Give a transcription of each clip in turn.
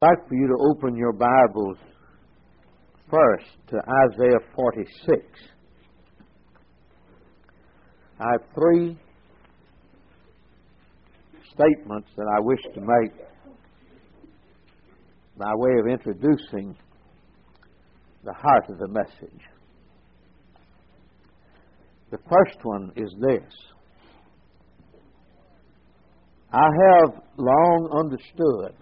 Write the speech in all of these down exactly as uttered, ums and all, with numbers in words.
I'd like for you to open your Bibles first to Isaiah forty-six. I have three statements that I wish to make by way of introducing the heart of the message. The first one is this. I have long understood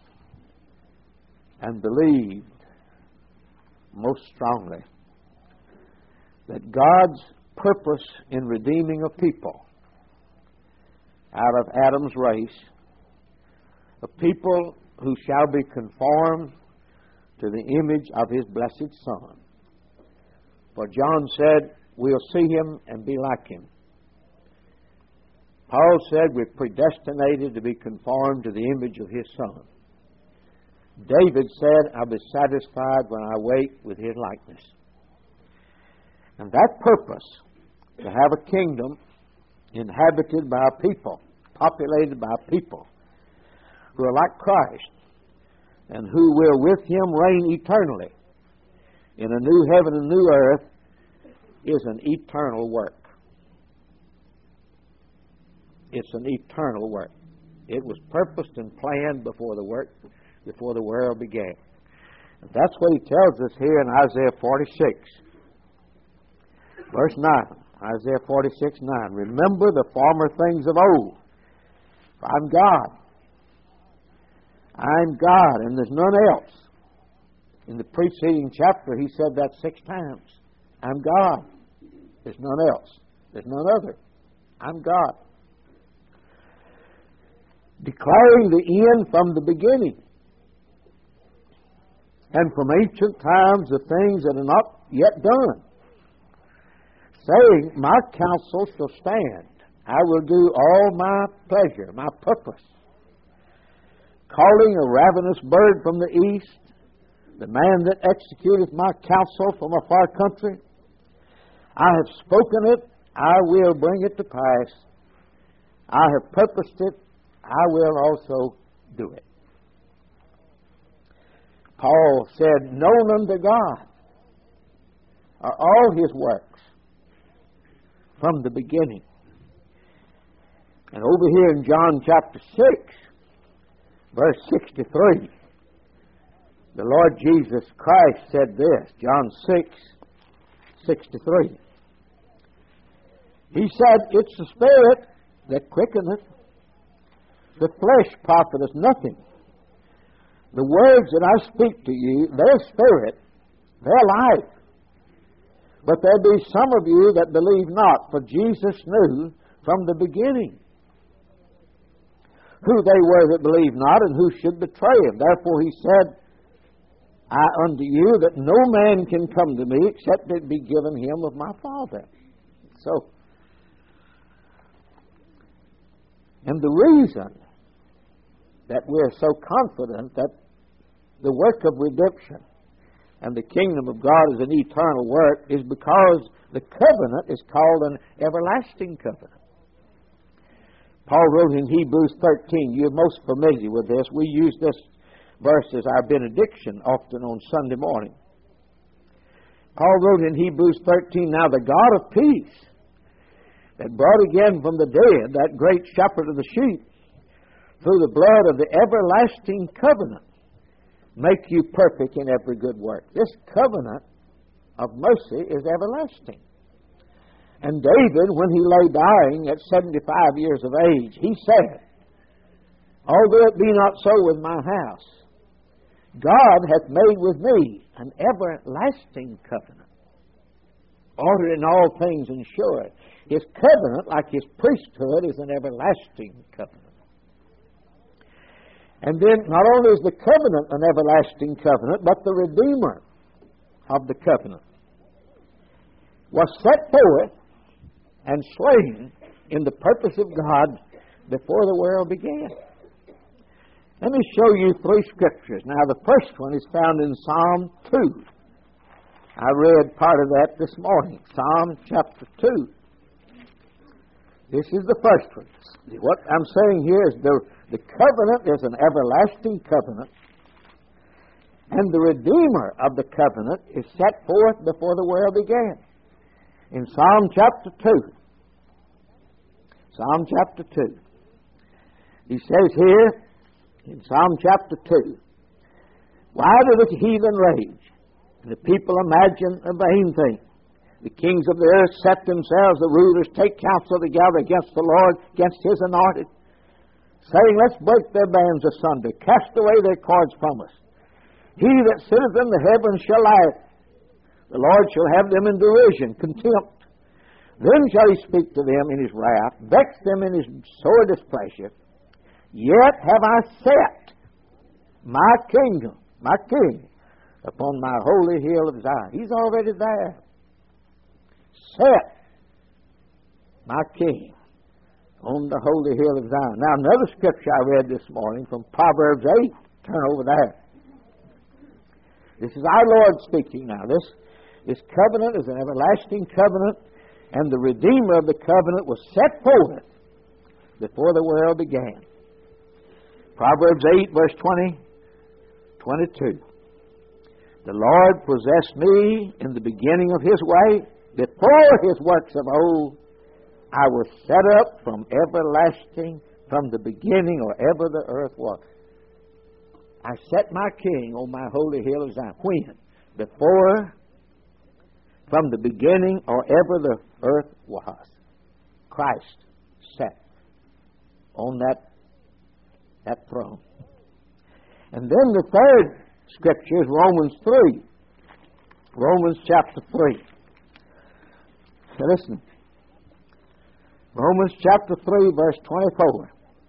and believed most strongly that God's purpose in redeeming a people out of Adam's race, a people who shall be conformed to the image of His blessed Son. For John said, we'll see Him and be like Him. Paul said, we're predestinated to be conformed to the image of His Son. David said, I'll be satisfied when I wait with His likeness. And that purpose, to have a kingdom inhabited by a people, populated by people who are like Christ, and who will with Him reign eternally in a new heaven and new earth, is an eternal work. It's an eternal work. It was purposed and planned before the work, before the world began. And that's what He tells us here in Isaiah forty-six. Verse nine. Isaiah forty-six, nine. Remember the former things of old. For I'm God. I'm God, and there's none else. In the preceding chapter, He said that six times. I'm God. There's none else. There's none other. I'm God. Declaring the end from the beginning, and from ancient times the things that are not yet done, saying, my counsel shall stand. I will do all my pleasure, my purpose. Calling a ravenous bird from the east, the man that executeth my counsel from a far country. I have spoken it, I will bring it to pass. I have purposed it, I will also do it. Paul said, known unto God are all His works from the beginning. And over here in John chapter six, verse sixty-three, the Lord Jesus Christ said this, John six, sixty-three. He said, it's the Spirit that quickeneth, the flesh profiteth nothing. The words that I speak to you, they're spirit, they're life. But there be some of you that believe not, for Jesus knew from the beginning who they were that believed not and who should betray Him. Therefore He said, I unto you that no man can come to me except it be given him of my Father. So, and the reason that we're so confident that the work of redemption and the kingdom of God is an eternal work is because the covenant is called an everlasting covenant. Paul wrote in Hebrews thirteen, you're most familiar with this. We use this verse as our benediction often on Sunday morning. Paul wrote in Hebrews thirteen, now the God of peace that brought again from the dead that great shepherd of the sheep through the blood of the everlasting covenant make you perfect in every good work. This covenant of mercy is everlasting. And David, when he lay dying at seventy-five years of age, he said, although it be not so with my house, God hath made with me an everlasting covenant, ordered in all things and sure. His covenant, like His priesthood, is an everlasting covenant. And then not only is the covenant an everlasting covenant, but the Redeemer of the covenant was set forth and slain in the purpose of God before the world began. Let me show you three scriptures. Now, the first one is found in Psalm two. I read part of that this morning. Psalm chapter two. This is the first one. What I'm saying here is the, the covenant is an everlasting covenant. And the Redeemer of the covenant is set forth before the world began. In Psalm chapter two, Psalm chapter two, he says here, in Psalm chapter two, why do the heathen rage, and the people imagine a vain thing? The kings of the earth set themselves, the rulers take counsel together against the Lord, against His anointed, saying, let's break their bands asunder, cast away their cords from us. He that sitteth in the heavens shall laugh. The Lord shall have them in derision, contempt. Then shall He speak to them in His wrath, vex them in His sore displeasure. Yet have I set my kingdom, my king, upon my holy hill of Zion. He's already there. Set my king on the holy hill of Zion. Now, another scripture I read this morning from Proverbs eight. Turn over there. This is our Lord speaking now. This, this covenant is an everlasting covenant, and the Redeemer of the covenant was set forth before the world began. Proverbs eight, verse twenty, twenty-two. The Lord possessed me in the beginning of His way. Before His works of old, I was set up from everlasting, from the beginning or ever the earth was. I set my king on my holy hill of Zion. When? Before, from the beginning or ever the earth was. Christ sat on that, that throne. And then the third scripture is Romans three. Romans chapter three. So listen. Romans chapter three, verse twenty-four.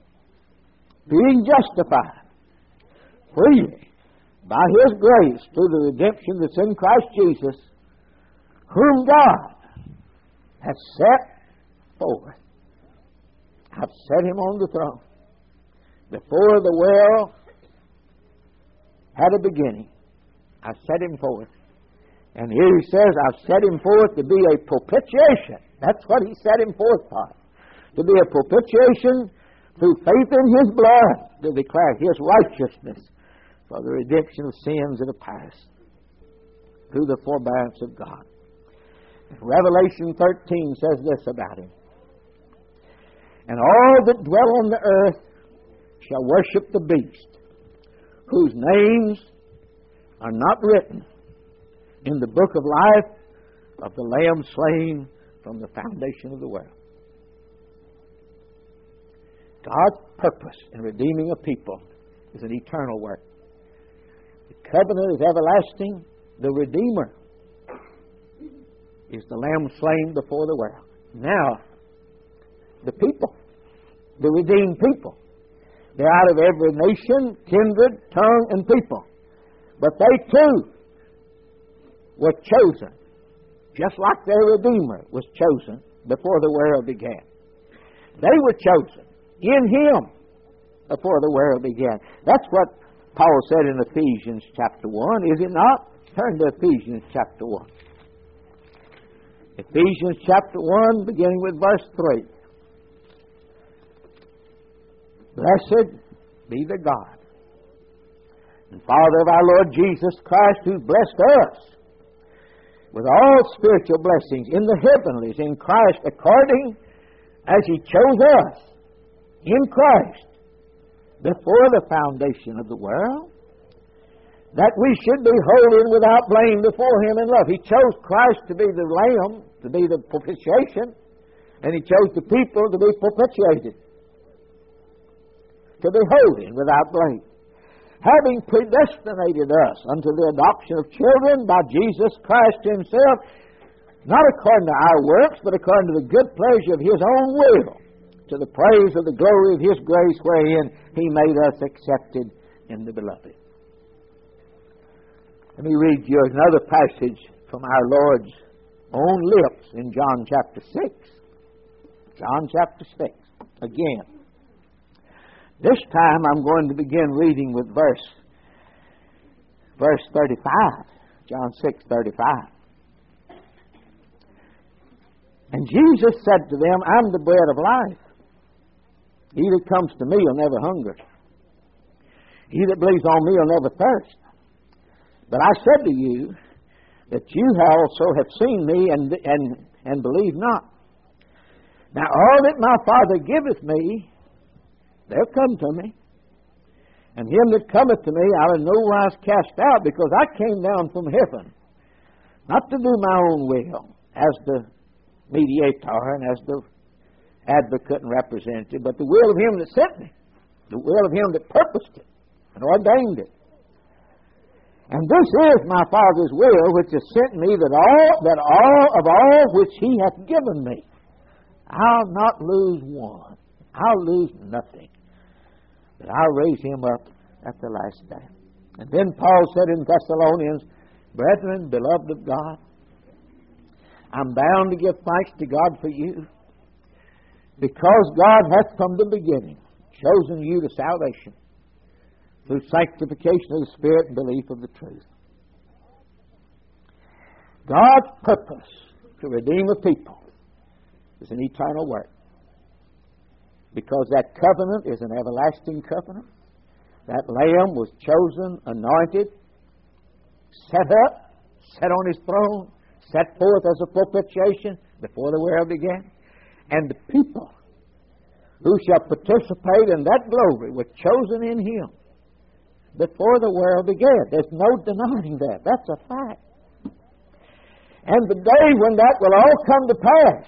Being justified freely by His grace through the redemption that's in Christ Jesus, whom God has set forth. I've set Him on the throne. Before the world had a beginning, I set Him forth. And here He says, I've set Him forth to be a propitiation. That's what He set Him forth for. To be a propitiation through faith in His blood, to declare His righteousness for the redemption of sins that are past, through the forbearance of God. Revelation thirteen says this about Him. And all that dwell on the earth shall worship the beast, whose names are not written in the book of life of the Lamb slain from the foundation of the world. God's purpose in redeeming a people is an eternal work. The covenant is everlasting. The Redeemer is the Lamb slain before the world. Now, the people, the redeemed people, they're out of every nation, kindred, tongue, and people. But they too were chosen, just like their Redeemer was chosen before the world began. They were chosen in Him before the world began. That's what Paul said in Ephesians chapter one, is it not? Turn to Ephesians chapter one. Ephesians chapter one, beginning with verse three. Blessed be the God and Father of our Lord Jesus Christ, who blessed us with all spiritual blessings in the heavenlies in Christ, according as He chose us in Christ before the foundation of the world, that we should be holy and without blame before Him in love. He chose Christ to be the Lamb, to be the propitiation, and He chose the people to be propitiated, to be holy and without blame, having predestinated us unto the adoption of children by Jesus Christ Himself, not according to our works, but according to the good pleasure of His own will, to the praise of the glory of His grace, wherein He made us accepted in the Beloved. Let me read you another passage from our Lord's own lips in John chapter six. John chapter six. Again. This time I'm going to begin reading with verse verse thirty-five. John six, thirty-five. And Jesus said to them, I'm the bread of life. He that comes to me will never hunger. He that believes on me will never thirst. But I said to you that you also have seen me and, and, and believe not. Now all that my Father giveth me, they'll come to me. And him that cometh to me I'll in no wise cast out, because I came down from heaven, not to do my own will, as the mediator and as the advocate and representative, but the will of him that sent me, the will of him that purposed it and ordained it. And this is my Father's will, which has sent me, that all that all of all which he hath given me, I'll not lose one. I'll lose nothing. But I'll raise him up at the last day. And then Paul said in Thessalonians, Brethren, beloved of God, I'm bound to give thanks to God for you, because God hath from the beginning chosen you to salvation through sanctification of the Spirit and belief of the truth. God's purpose to redeem a people is an eternal work, because that covenant is an everlasting covenant. That Lamb was chosen, anointed, set up, set on his throne, set forth as a propitiation before the world began. And the people who shall participate in that glory were chosen in him before the world began. There's no denying that. That's a fact. And the day when that will all come to pass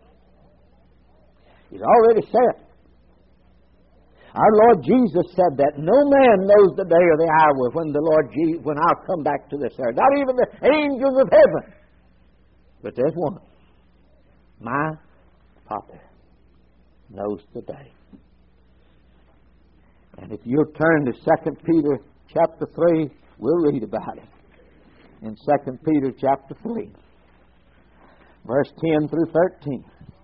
is already set. Our Lord Jesus said that no man knows the day or the hour when the Lord Jesus, when I'll come back to this earth. Not even the angels of heaven. But there's one. My Father knows the day. And if you'll turn to Second Peter chapter three, we'll read about it. In Second Peter chapter three, verse ten through thirteen.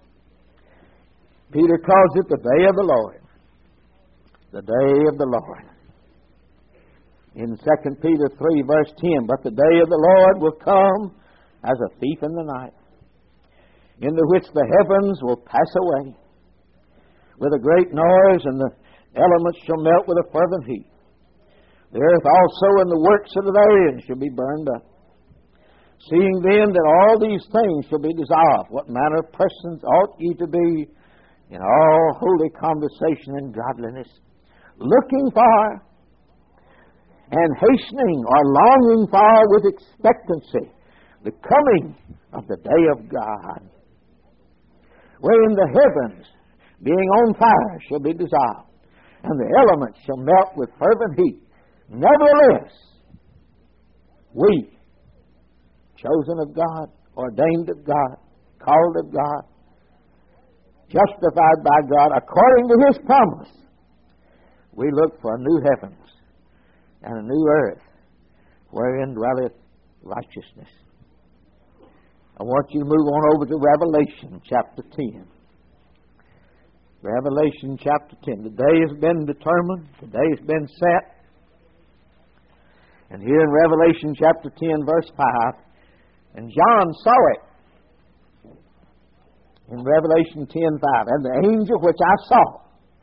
Peter calls it the day of the Lord. The day of the Lord. In Second Peter three, verse ten, but the day of the Lord will come as a thief in the night, in the which the heavens will pass away with a great noise, and the elements shall melt with a fervent heat. The earth also and the works of the therein shall be burned up. Seeing then that all these things shall be dissolved, what manner of persons ought ye to be in all holy conversation and godliness, looking for and hastening or longing for with expectancy the coming of the day of God, wherein the heavens, being on fire, shall be dissolved, and the elements shall melt with fervent heat. Nevertheless, we, chosen of God, ordained of God, called of God, justified by God, according to his promise, we look for new heavens and a new earth wherein dwelleth righteousness. I want you to move on over to Revelation chapter ten. Revelation chapter ten. The day has been determined. The day has been set. And here in Revelation chapter ten, verse five, and John saw it. In Revelation ten five, and the angel which I saw,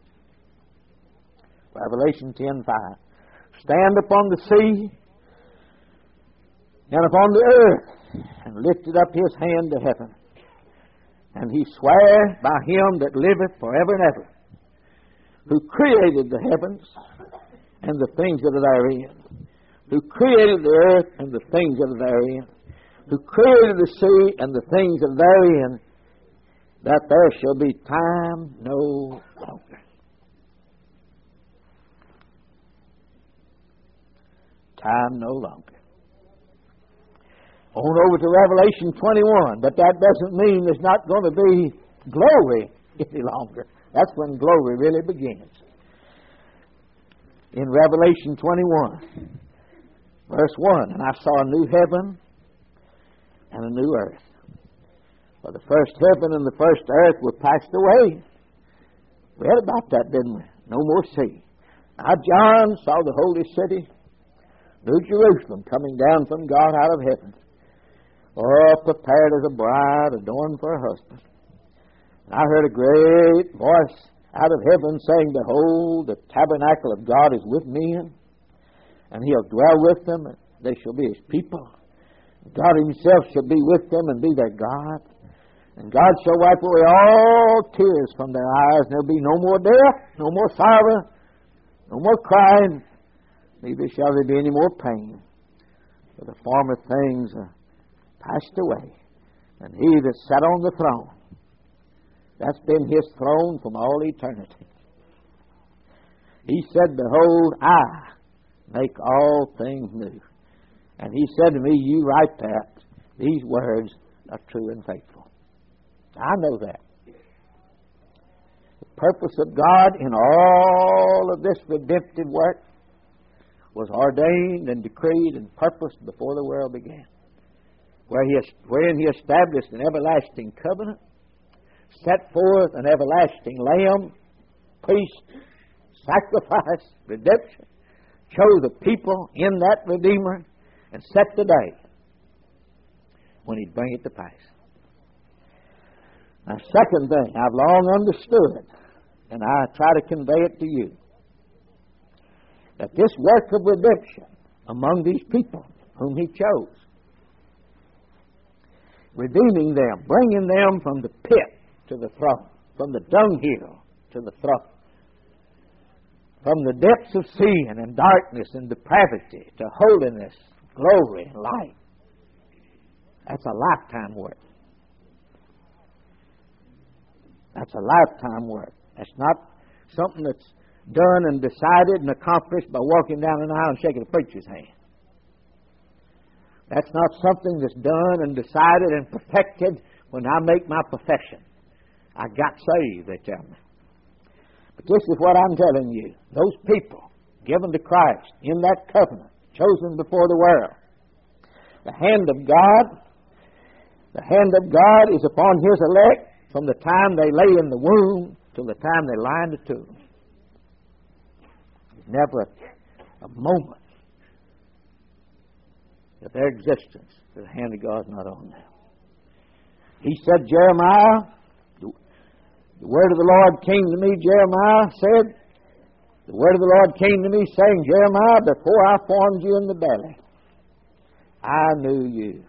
Revelation ten five, stand upon the sea and upon the earth, and lifted up his hand to heaven. And he sware by him that liveth forever and ever, who created the heavens and the things that are therein, who created the earth and the things that are therein, who created the sea and the things that are therein, that there shall be time no longer. Time no longer. On over to Revelation twenty-one, but that doesn't mean there's not going to be glory any longer. That's when glory really begins. In Revelation twenty-one, verse one, and I saw a new heaven and a new earth. For the first heaven and the first earth were passed away. We read about that, didn't we? No more sea. Now John saw the holy city, New Jerusalem, coming down from God out of heaven, all prepared as a bride adorned for her husband. And I heard a great voice out of heaven saying, Behold, the tabernacle of God is with men, and he'll dwell with them, They shall be His people. God Himself shall be with them and be their God. And God shall wipe away all tears from their eyes. And there'll be no more death, no more sorrow, no more crying, neither shall there be any more pain. For the former things are passed away. And He that sat on the throne, that's been His throne from all eternity. He said, behold, I make all things new. And He said to me, you write that. These words are true and faithful. I know that. The purpose of God in all of this redemptive work was ordained and decreed and purposed before the world began. Where he, wherein He established an everlasting covenant, set forth an everlasting lamb, priest, sacrifice, redemption, chose a people in that Redeemer, and set the day when He'd bring it to pass. Now, second thing I've long understood, and I try to convey it to you, that this work of redemption among these people whom He chose, redeeming them, bringing them from the pit to the throne, from the dunghill to the throne, from the depths of sin and darkness and depravity to holiness, glory, and light. That's a lifetime work. That's a lifetime work. That's not something that's done and decided and accomplished by walking down an aisle and shaking a preacher's hand. That's not something that's done and decided and perfected when I make my profession. I got saved, they tell me. But this is what I'm telling you. Those people given to Christ in that covenant, chosen before the world, the hand of God, the hand of God is upon His elect from the time they lay in the womb till the time they lie in the tomb. There's never a, a moment of their existence that the hand of God is not on them. He said, Jeremiah, the, the word of the Lord came to me, Jeremiah said, the word of the Lord came to me saying, Jeremiah, before I formed you in the belly, I knew you.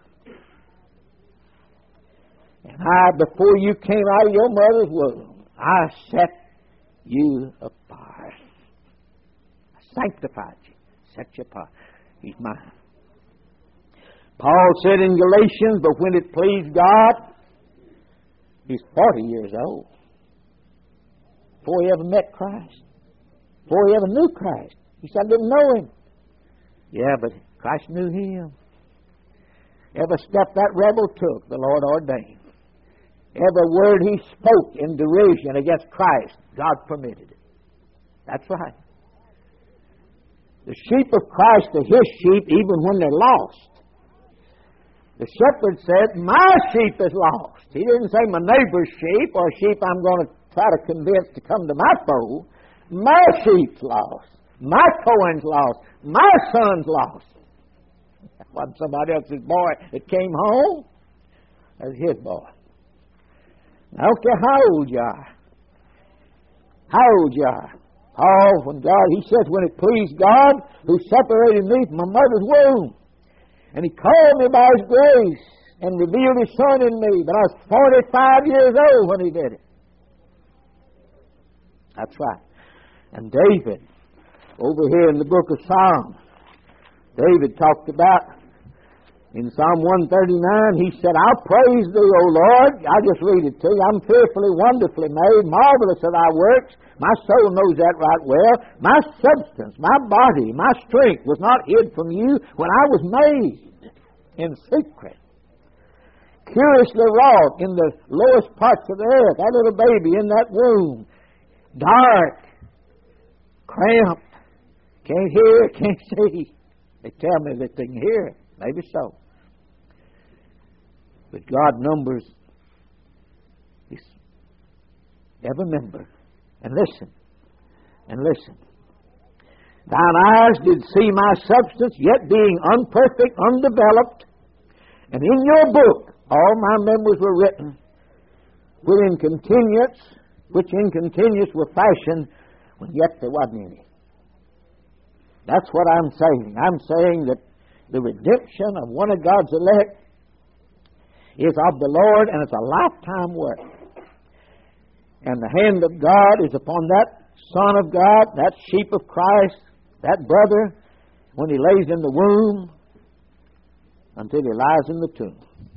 And I, before you came out of your mother's womb, I set you apart. I sanctified you, set you apart. He's mine. Paul said in Galatians, but when it pleased God, he's forty years old. Before he ever met Christ. Before he ever knew Christ. He said, I didn't know Him. Yeah, but Christ knew him. Every step that rebel took, the Lord ordained. Every word he spoke in derision against Christ, God permitted it. That's right. The sheep of Christ are His sheep even when they're lost. The shepherd said, my sheep is lost. He didn't say my neighbor's sheep or sheep I'm going to try to convince to come to my fold. My sheep's lost. My cohen's lost. My son's lost. That wasn't somebody else's boy that came home. That was his boy. I don't care how old you are. How old you are. Oh, when God, He says, when it pleased God, who separated me from my mother's womb, and He called me by His grace and revealed His Son in me. But I was forty-five years old when He did it. That's right. And David, over here in the book of Psalms, David talked about, in Psalm one thirty-nine, he said, I'll praise Thee, O Lord. I'll just read it to you. I'm fearfully, wonderfully made, marvelous are Thy works. My soul knows that right well. My substance, my body, my strength was not hid from You when I was made in secret. Curiously wrought in the lowest parts of the earth, that little baby in that womb, dark, cramped, can't hear, can't see. They tell me that they can hear it. Maybe so. But God numbers His every member. And listen, and listen. Thine eyes did see my substance, yet being unperfect, undeveloped. And in Your book all my members were written, which in continuance, which in continuance were fashioned, when yet there wasn't any. That's what I'm saying. I'm saying that the redemption of one of God's elect is of the Lord, and it's a lifetime work. And the hand of God is upon that Son of God, that sheep of Christ, that brother, when he lays in the womb until he lies in the tomb.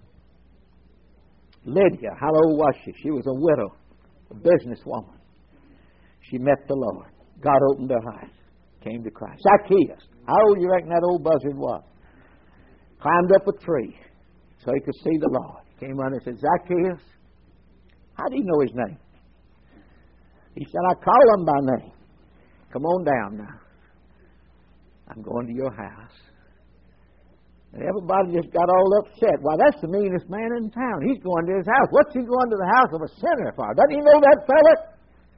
Lydia, how old was she? She was a widow, a businesswoman. She met the Lord. God opened her eyes, came to Christ. Zacchaeus, how old do you reckon that old buzzard was? Climbed up a tree so he could see the Lord. Came running and said, Zacchaeus, how do you know his name? He said, I call him by name. Come on down now. I'm going to your house. And everybody just got all upset. Why, that's the meanest man in town. He's going to his house. What's he going to the house of a sinner for? Doesn't he know that fella?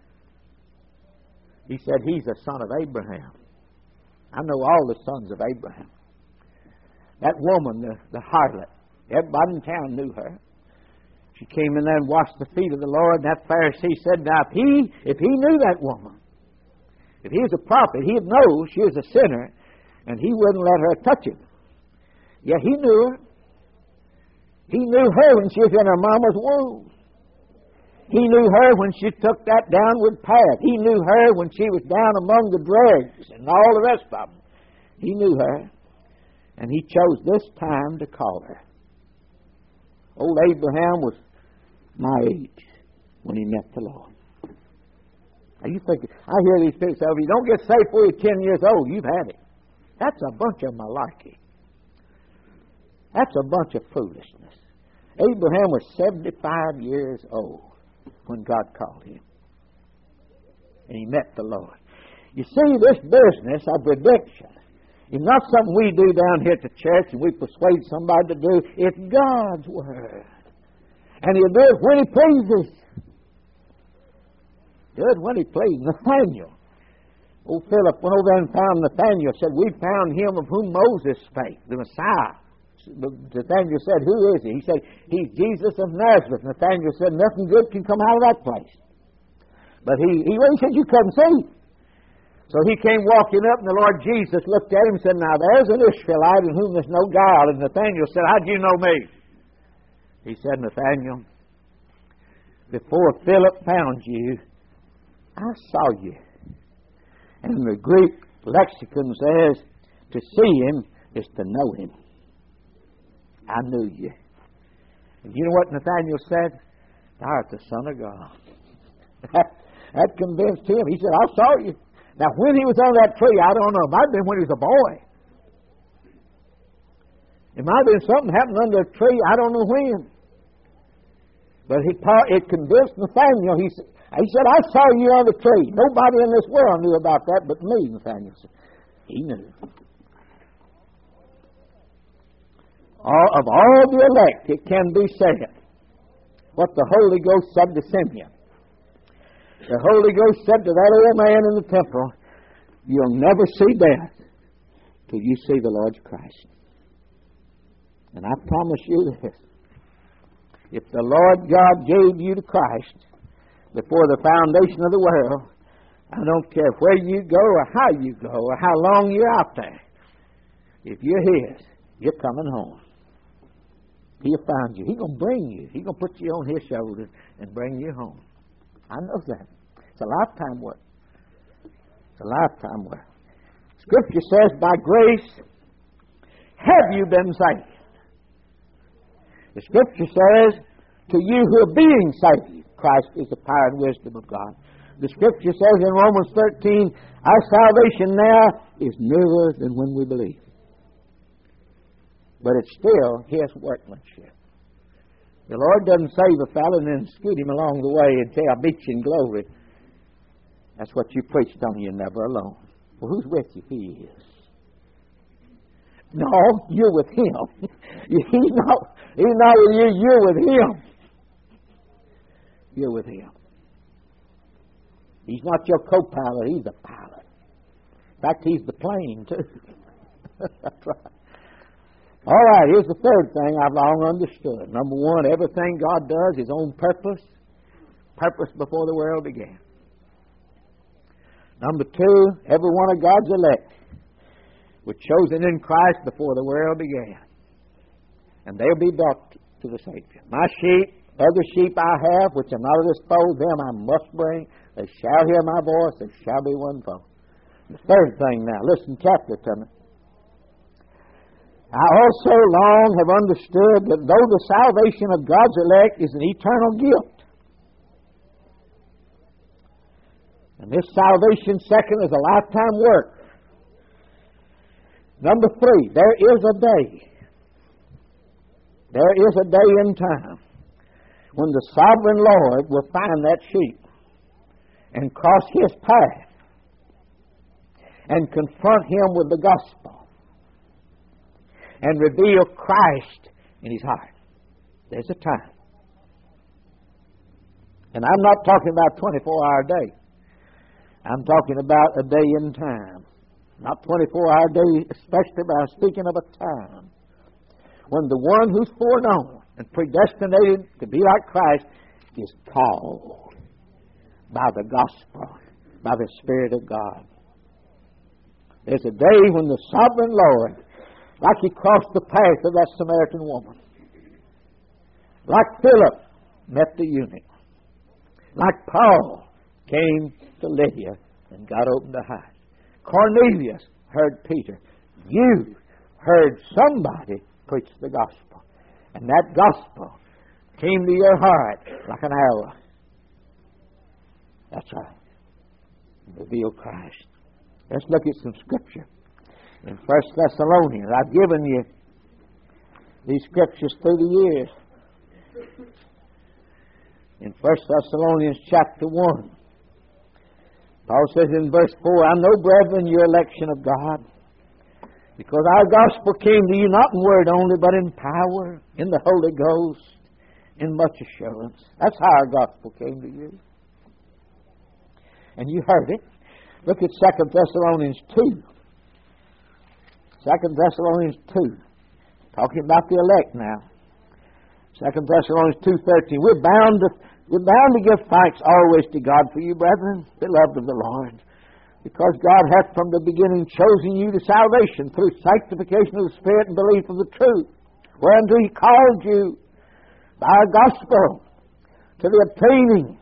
He said, he's a son of Abraham. I know all the sons of Abraham. That woman, the, the harlot, everybody in town knew her. She came in there and washed the feet of the Lord. And that Pharisee said, now, if he, if he knew that woman, if he was a prophet, he'd know she was a sinner, and he wouldn't let her touch him. Yeah, he knew her. He knew her when she was in her mama's womb. He knew her when she took that downward path. He knew her when she was down among the dregs and all the rest of them. He knew her, and he chose this time to call her. Old Abraham was my age when he met the Lord. Now you think, I hear these people say, if you don't get saved before you're ten years old, you've had it. That's a bunch of malarkey. That's a bunch of foolishness. Abraham was seventy-five years old when God called him. And he met the Lord. You see, this business of redemption is not something we do down here at the church and we persuade somebody to do. It's God's Word. And He'll do it when He pleases. Do it when He pleases. Nathaniel. Old Philip went over there and found Nathaniel. Said, we found him of whom Moses spake, the Messiah. Nathaniel said, who is he? He said, he's Jesus of Nazareth. Nathaniel said, nothing good can come out of that place. But he, he, he said, you couldn't see. So he came walking up, and the Lord Jesus looked at him and said, now there's an Israelite in whom there's no guile. And Nathaniel said, how do you know me? He said, Nathaniel, before Philip found you, I saw you. And the Greek lexicon says, to see him is to know him. I knew you. And you know what Nathaniel said? Thou art the Son of God. that, that convinced him. He said, I saw you. Now, when he was on that tree, I don't know. It might have been when he was a boy. It might have been something happened under a tree. I don't know when. But he, it convinced Nathaniel. He said, he said, I saw you on the tree. Nobody in this world knew about that but me, Nathaniel said. He knew. All, of all the elect, it can be said what the Holy Ghost said to Simeon. The Holy Ghost said to that old man in the temple, you'll never see death till you see the Lord Christ. And I promise you this. If the Lord God gave you to Christ before the foundation of the world, I don't care where you go or how you go or how long you're out there. If you're His, you're coming home. He'll find you. He's going to bring you. He's going to put you on His shoulders and bring you home. I know that. It's a lifetime work. It's a lifetime work. Scripture says, by grace have you been saved. The Scripture says, to you who are being saved, Christ is the power and wisdom of God. The Scripture says in Romans thirteen, our salvation now is nearer than when we believe. But it's still His workmanship. The Lord doesn't save a fellow and then scoot him along the way and say, I beat you in glory. That's what you preached on. You're never alone. Well, who's with you? He is. No, you're with Him. He's not, he's not with you. You're with Him. You're with Him. He's not your co-pilot. He's the pilot. In fact, He's the plane, too. That's right. All right, here's the third thing I've long understood. Number one, everything God does is on purpose. Purpose before the world began. Number two, every one of God's elect were chosen in Christ before the world began. And they'll be brought to the Savior. My sheep, other sheep I have, which are not of this fold, them I must bring. They shall hear my voice, there shall be one fold. The third thing now, listen carefully to me. I also long have understood that though the salvation of God's elect is an eternal gift, and this salvation, second, is a lifetime work. Number three, there is a day. There is a day in time when the sovereign Lord will find that sheep and cross his path and confront him with the gospel and reveal Christ in his heart. There's a time. And I'm not talking about a twenty-four hour day. I'm talking about a day in time. Not twenty-four hour day especially, but I'm speaking of a time when the one who's foreknown and predestinated to be like Christ is called by the gospel, by the Spirit of God. There's a day when the sovereign Lord, like he crossed the path of that Samaritan woman, like Philip met the eunuch, like Paul came to Lydia and God opened the eyes. Cornelius heard Peter. You heard somebody preach the gospel. And that gospel came to your heart like an arrow. That's right. Reveal Christ. Let's look at some scripture. In First Thessalonians, I've given you these scriptures through the years. In First Thessalonians chapter one, Paul says in verse four, I know, brethren, your election of God, because our gospel came to you not in word only, but in power, in the Holy Ghost, in much assurance. That's how our gospel came to you. And you heard it. Look at Second Thessalonians two. Second Thessalonians two. Talking about the elect now. Second Thessalonians two thirteen. We're bound to we're bound to give thanks always to God for you, brethren, beloved of the Lord, because God hath from the beginning chosen you to salvation through sanctification of the Spirit and belief of the truth, whereunto he called you by our gospel to the obtaining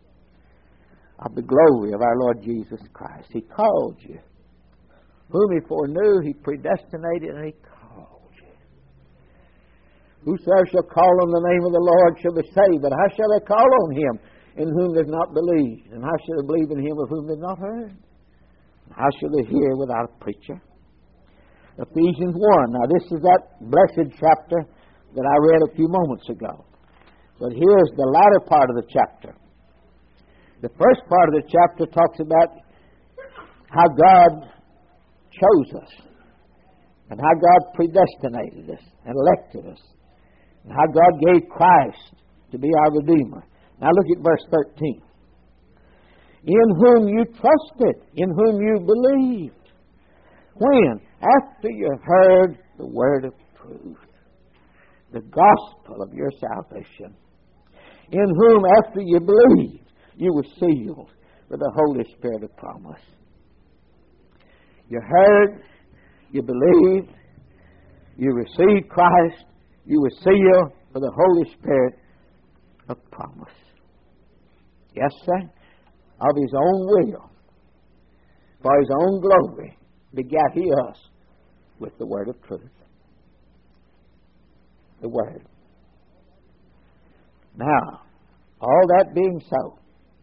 of the glory of our Lord Jesus Christ. He called you. Whom he foreknew, he predestinated, and he called you. Whosoever shall call on the name of the Lord shall be saved. But how shall they call on him in whom they have not believed? And how shall they believe in him of whom they have not heard? How shall they hear without a preacher? Ephesians one. Now this is that blessed chapter that I read a few moments ago. But here's the latter part of the chapter. The first part of the chapter talks about how God chose us and how God predestinated us and elected us and how God gave Christ to be our Redeemer. Now look at verse thirteen. In whom you trusted, in whom you believed. When? After you heard the word of truth, the gospel of your salvation. In whom, after you believed, you were sealed with the Holy Spirit of promise. You heard, you believed, you received Christ, you were sealed with the Holy Spirit of promise. Yes, sir. Of his own will, for his own glory, begat he us with the word of truth. The word. Now, all that being so,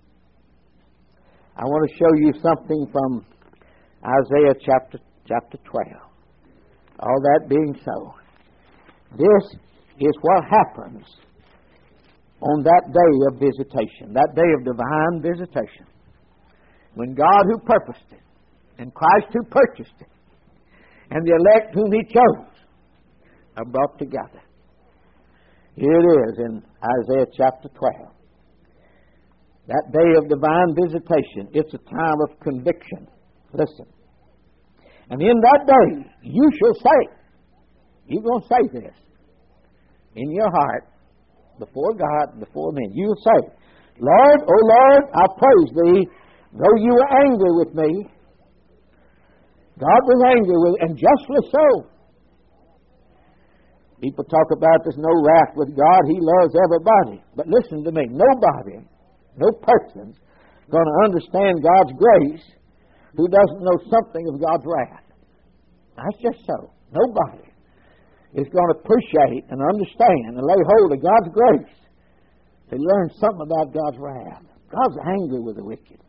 I want to show you something from Isaiah chapter chapter twelve. All that being so, this is what happens on that day of visitation, that day of divine visitation, when God who purposed it, and Christ who purchased it, and the elect whom he chose are brought together. Here it is in Isaiah chapter twelve. That day of divine visitation, it's a time of conviction. Listen. And in that day, you shall say, you're going to say this in your heart, before God, before men. You will say, Lord, O Lord, I praise thee, though you were angry with me, God was angry with, and justly so. People talk about there's no wrath with God. He loves everybody. But listen to me. Nobody, no person's going to understand God's grace who doesn't know something of God's wrath. That's just so. Nobody is going to appreciate and understand and lay hold of God's grace to learn something about God's wrath. God's angry with the wicked.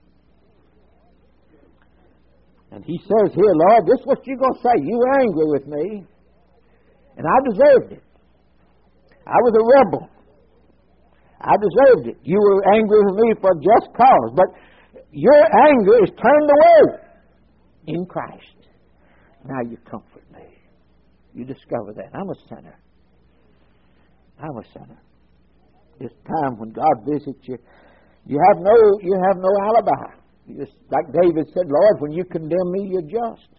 And He says here, Lord, this is what you're going to say. You were angry with me, and I deserved it. I was a rebel. I deserved it. You were angry with me for a just cause, but your anger is turned away in Christ. Now you comfort me. You discover that. I'm a sinner. I'm a sinner. This time when God visits you, you have no you have no alibi. You just, like David said, Lord, when you condemn me, you're just.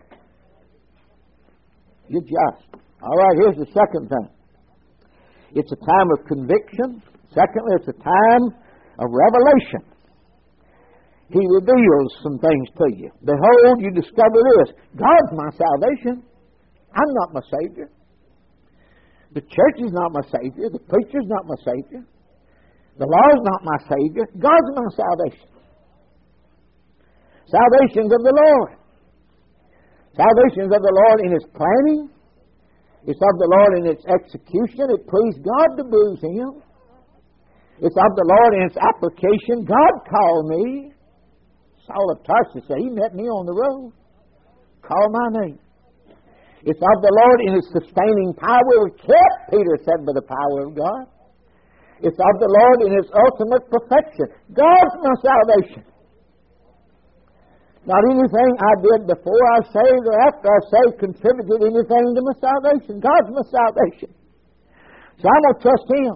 You're just. All right, here's the second thing. It's a time of conviction. Secondly, it's a time of revelation. He reveals some things to you. Behold, you discover this. God's my salvation. I'm not my Savior. The church is not my Savior. The preacher's not my Savior. The law's not my Savior. God's my salvation. Salvation's of the Lord. Salvation's of the Lord in His planning. It's of the Lord in its execution. It pleased God to bruise Him. It's of the Lord in its application. God called me. Saul of Tarsus said, He met me on the road. Call my name. It's of the Lord in His sustaining power. It kept, Peter said, by the power of God. It's of the Lord in His ultimate perfection. God's my salvation. Not anything I did before I saved or after I saved contributed anything to my salvation. God's my salvation. So I'm going to trust Him.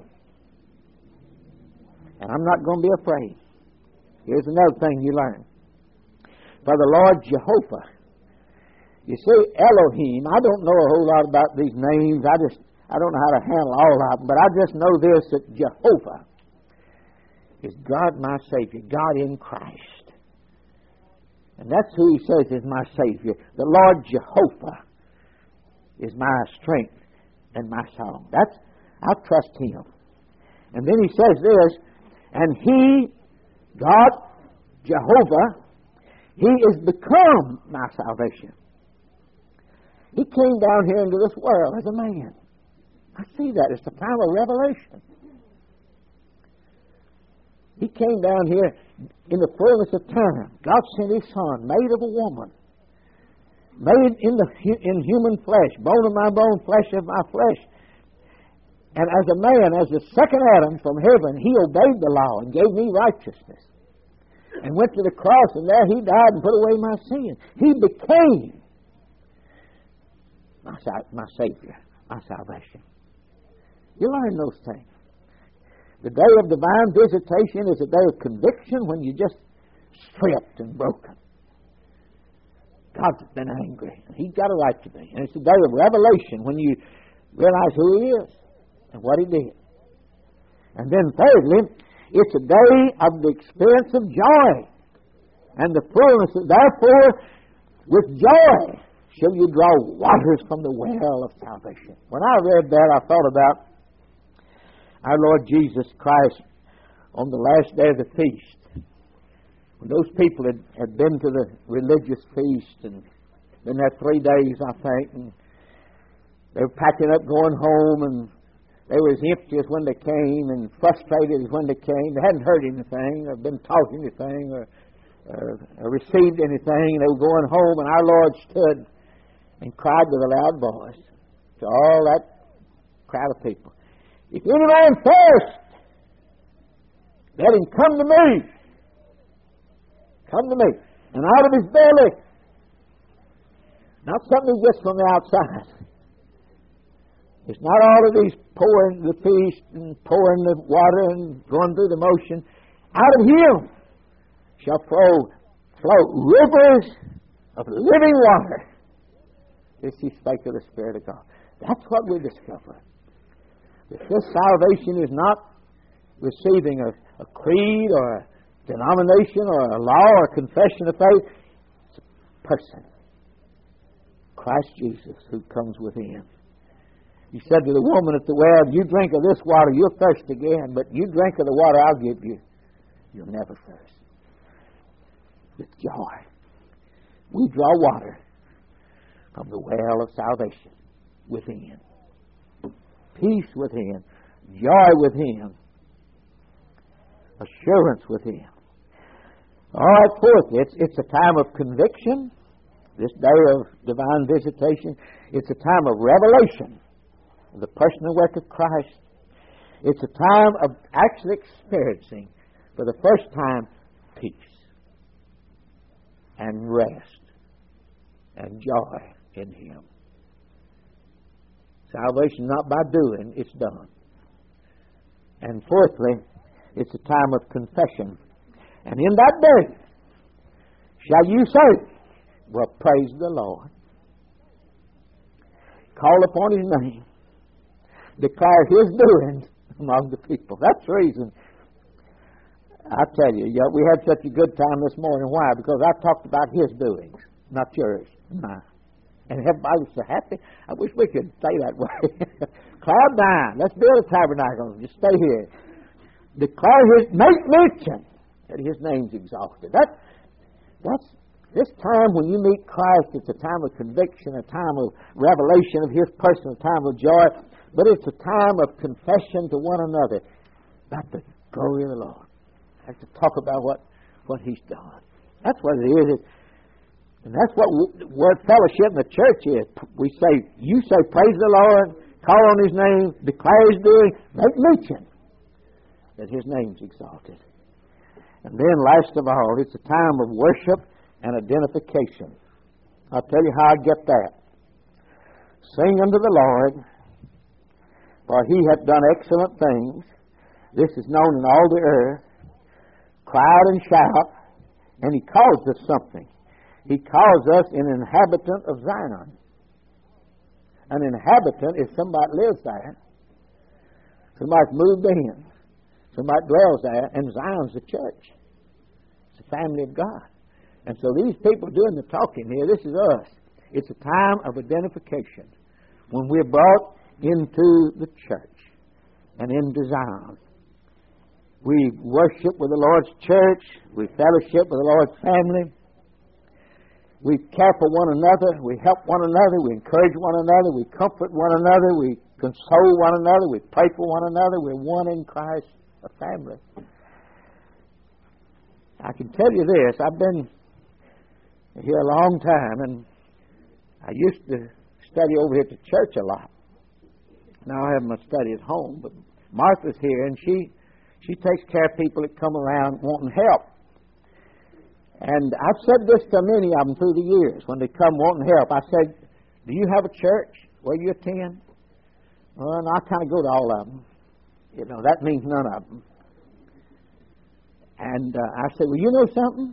And I'm not going to be afraid. Here's another thing you learn. For the Lord Jehovah. You see, Elohim, I don't know a whole lot about these names. I just, I don't know how to handle all of them. But I just know this, that Jehovah is God my Savior. God in Christ. And that's who He says is my Savior. The Lord Jehovah is my strength and my song. That's, I trust Him. And then He says this, and He, God, Jehovah, He is become my salvation. He came down here into this world as a man. I see that. It's the time of revelation. He came down here in the fullness of time. God sent His Son, made of a woman, made in the in human flesh, bone of my bone, flesh of my flesh. And as a man, as the second Adam from heaven, He obeyed the law and gave me righteousness. And went to the cross, and there He died and put away my sin. He became my, my Savior, my salvation. You learn those things. The day of divine visitation is a day of conviction when you're just stripped and broken. God's been angry, and He's got a right to be. And it's a day of revelation when you realize who He is and what He did. And then thirdly, it's a day of the experience of joy and the fullness of, therefore, with joy shall you draw waters from the well of salvation. When I read that, I thought about our Lord Jesus Christ on the last day of the feast. When those people had, had been to the religious feast and been there three days, I think, and they were packing up going home, and they were as empty as when they came and frustrated as when they came. They hadn't heard anything or been taught anything or, or, or received anything. They were going home, and our Lord stood and cried with a loud voice to all that crowd of people, if any man thirst, let him come to me. Come to me. And out of his belly, not something just from the outside. It's not all of these pouring the feast and pouring the water and going through the motion. Out of him shall flow, flow rivers of living water. This He spake of the Spirit of God. That's what we discover. That this salvation is not receiving a, a creed or a denomination or a law or a confession of faith. It's a person. Christ Jesus who comes within. He said to the woman at the well, you drink of this water, you'll thirst again, but you drink of the water I'll give you, you'll never thirst. With joy. We draw water from the well of salvation within. Peace within. Joy within. Assurance within. All right, fourth, it's, it's a time of conviction. This day of divine visitation. It's a time of revelation of the personal work of Christ. It's a time of actually experiencing, for the first time, peace and rest and joy in Him. Salvation not by doing, it's done. And fourthly, it's a time of confession. And in that day shall you say, well, praise the Lord. Call upon His name. Declare His doings among the people. That's the reason. I tell you, we had such a good time this morning. Why? Because I talked about His doings, not yours. Mine. And everybody was so happy. I wish we could stay that way. Cloud nine. Let's build a tabernacle. Just stay here. Declare His, make mention that His name's exalted. That, that's this time when you meet Christ. It's a time of conviction, a time of revelation of His person, a time of joy. But it's a time of confession to one another about the glory of the Lord. I have to talk about what, what He's done. That's what it is. And that's what word fellowship in the church is. We say, you say, praise the Lord, call on His name, declare His doing, make mention that His name's exalted. And then, last of all, it's a time of worship and identification. I'll tell you how I get that. Sing unto the Lord, for He hath done excellent things. This is known in all the earth. Cry out and shout, and He calls us something. He calls us an inhabitant of Zion. An inhabitant is somebody that lives there. Somebody's moved in. Somebody dwells there, and Zion's the church. It's the family of God. And so these people doing the talking here, this is us. It's a time of identification when we're brought into the church and into Zion. We worship with the Lord's church. We fellowship with the Lord's family. We care for one another. We help one another. We encourage one another. We comfort one another. We console one another. We pray for one another. We're one in Christ, a family. I can tell you this. I've been here a long time, and I used to study over here at the church a lot. Now I have my study at home, but Martha's here, and she she takes care of people that come around wanting help. And I've said this to many of them through the years when they come wanting help. I said, do you have a church where you attend? Well, and I kind of go to all of them. You know, that means none of them. And uh, I said, well, you know something?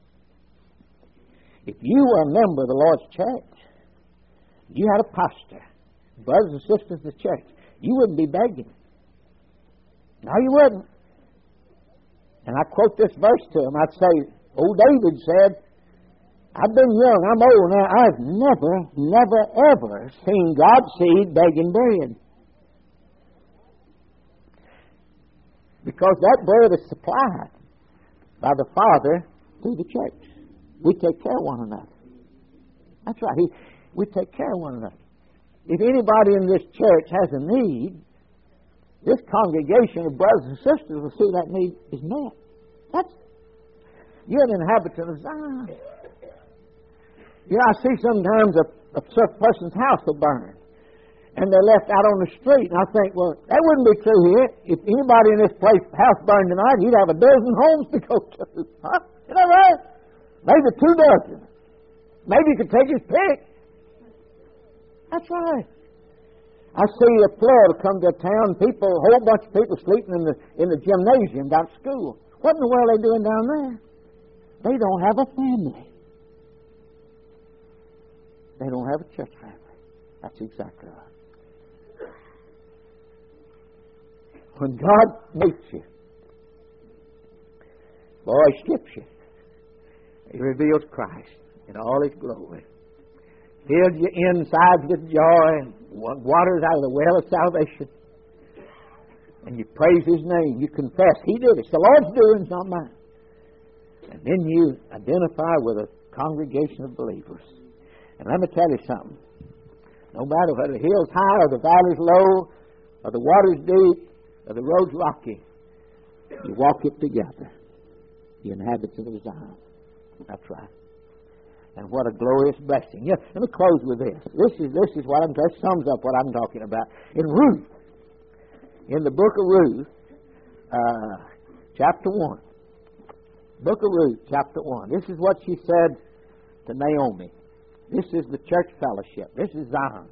If you were a member of the Lord's church, you had a pastor, brothers and sisters of the church, you wouldn't be begging. No, you wouldn't. And I quote this verse to them. I'd say, old David said, I've been young, I'm old now, I've never, never, ever seen God's seed begging bread. Because that bread is supplied by the Father through the church. We take care of one another. That's right. He, we take care of one another. If anybody in this church has a need, this congregation of brothers and sisters will see that need is met. That's You're an inhabitant of Zion. You know, I see sometimes a, a certain person's house will burn, and they're left out on the street. And I think, well, that wouldn't be true here. If anybody in this place house burned tonight, you'd have a dozen homes to go to. Huh? Isn't that right? Maybe two dozen. Maybe you could take his pick. That's right. I see a flood come to a town. People, a whole bunch of people sleeping in the in the gymnasium down at school. What in the world are they doing down there? They don't have a family. They don't have a church family. That's exactly right. When God meets you, boy, He strips you. He reveals Christ in all His glory. Fills your insides with joy and waters out of the well of salvation. And you praise His name. You confess He did it. It's the Lord's doing, it's not mine. And then you identify with a congregation of believers. And let me tell you something. No matter whether the hill's high or the valley's low or the water's deep or the road's rocky, you walk it together. The inhabitants of Zion. That's right. And what a glorious blessing. Yeah, let me close with this. This is this is what I'm this sums up what I'm talking about. In Ruth, in the book of Ruth, uh, chapter one. Book of Ruth, chapter one. This is what she said to Naomi. This is the church fellowship. This is Zion.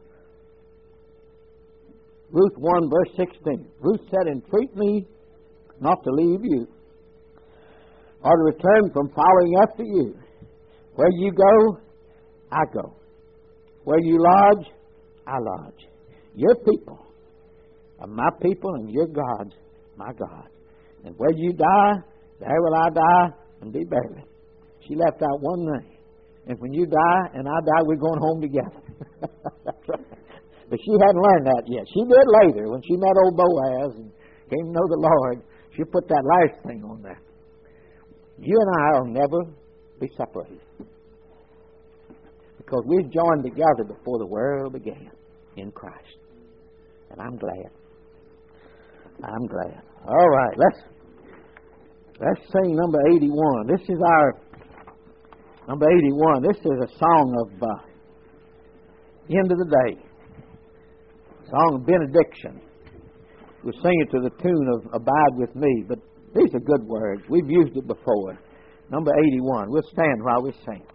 Ruth one, verse sixteen. Ruth said, "Entreat me not to leave you, or to return from following after you. Where you go, I go. Where you lodge, I lodge. Your people are my people, and your God, my God. And where you die, there will I die and be buried." She left out one thing. And when you die and I die, we're going home together. But she hadn't learned that yet. She did later when she met old Boaz and came to know the Lord. She put that last thing on there. You and I will never be separated, because we're joined together before the world began in Christ. And I'm glad. I'm glad. All right, let's let's sing number eighty-one. This is our number eighty-one. This is a song of uh, end of the day, song of benediction. We sing it to the tune of "Abide with Me," but these are good words. We've used it before. Number eighty-one. We'll stand while we sing.